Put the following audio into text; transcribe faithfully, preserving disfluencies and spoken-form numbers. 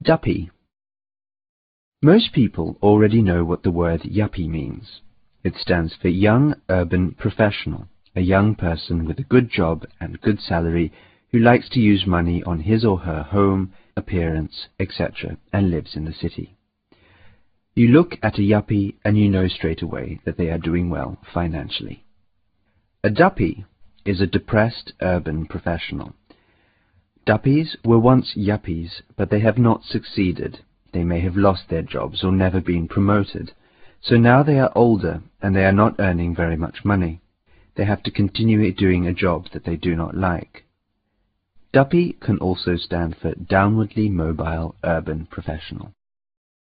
Duppy. Most people already know what the word yuppie means. It stands for Young Urban Professional, a young person with a good job and good salary who likes to use money on his or her home, appearance, et cetera, and lives in the city. You look at a yuppie and you know straight away that they are doing well financially. A duppy is a depressed urban professional. Duppies were once yuppies, but they have not succeeded. They may have lost their jobs or never been promoted. So now they are older and they are not earning very much money. They have to continue doing a job that they do not like. Duppy can also stand for downwardly mobile urban professional.